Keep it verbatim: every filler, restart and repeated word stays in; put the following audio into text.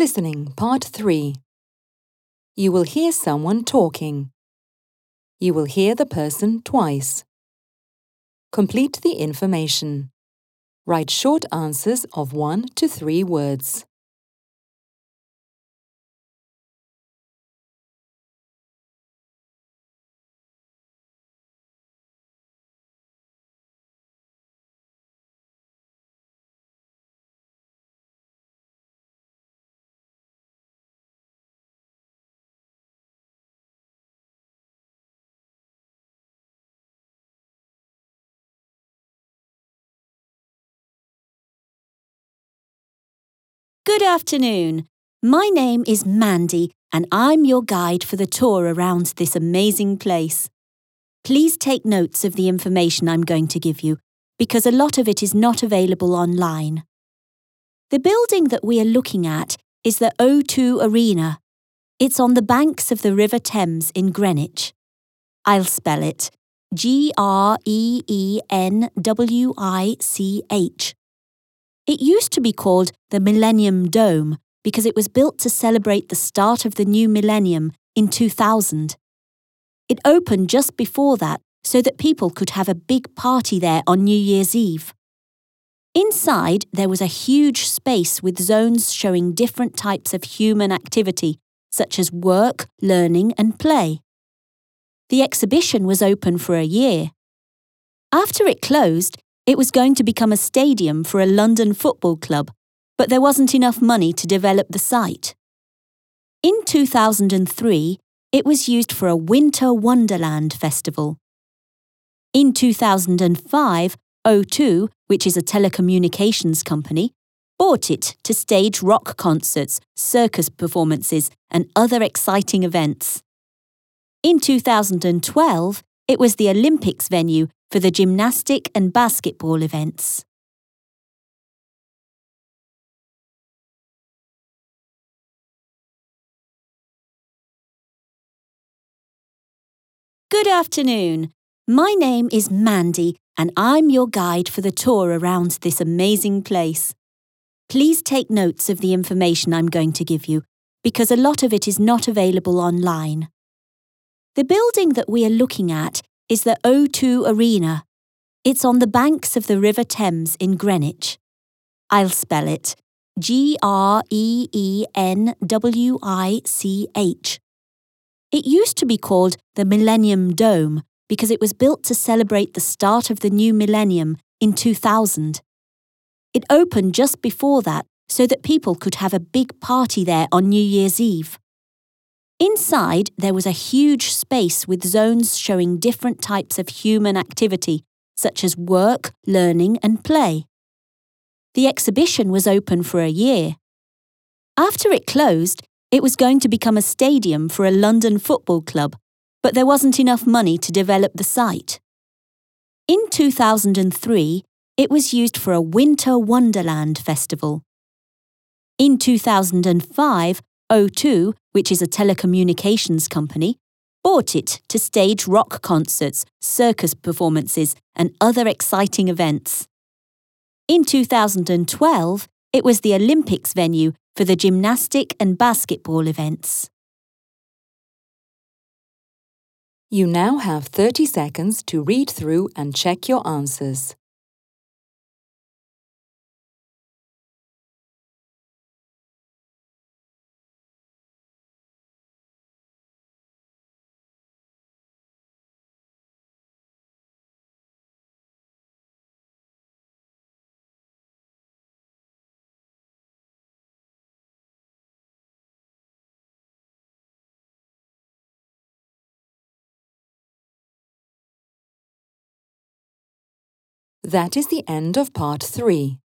Listening, Part three. You will hear someone talking. You will hear the person twice. Complete the information. Write short answers of one to three words. Good afternoon. My name is Mandy and I'm your guide for the tour around this amazing place. Please take notes of the information I'm going to give you because a lot of it is not available online. The building that we are looking at is the O two Arena. It's on the banks of the River Thames in Greenwich. I'll spell it G R E E N W I C H. It used to be called the Millennium Dome because it was built to celebrate the start of the new millennium in two thousand. It opened just before that so that people could have a big party there on New Year's Eve. Inside, there was a huge space with zones showing different types of human activity, such as work, learning, and play. The exhibition was open for a year. After it closed, it was going to become a stadium for a London football club, but there wasn't enough money to develop the site. In two thousand three, it was used for a Winter Wonderland festival. In two thousand five, O two, which is a telecommunications company, bought it to stage rock concerts, circus performances, and other exciting events. In two thousand twelve, it was the Olympics venue for the gymnastic and basketball events. Good afternoon. My name is Mandy and I'm your guide for the tour around this amazing place. Please take notes of the information I'm going to give you because a lot of it is not available online. The building that we are looking at is the O two Arena. It's on the banks of the River Thames in Greenwich. I'll spell it G R E E N W I C H. It used to be called the Millennium Dome because it was built to celebrate the start of the new millennium in two thousand. It opened just before that so that people could have a big party there on New Year's Eve. Inside, there was a huge space with zones showing different types of human activity, such as work, learning, and play. The exhibition was open for a year. After it closed, it was going to become a stadium for a London football club, but there wasn't enough money to develop the site. In two thousand three, it was used for a Winter Wonderland festival. In two thousand five, O two, which is a telecommunications company, bought it to stage rock concerts, circus performances, and other exciting events. In two thousand twelve, it was the Olympics venue for the gymnastic and basketball events. You now have thirty seconds to read through and check your answers. That is the end of Part three.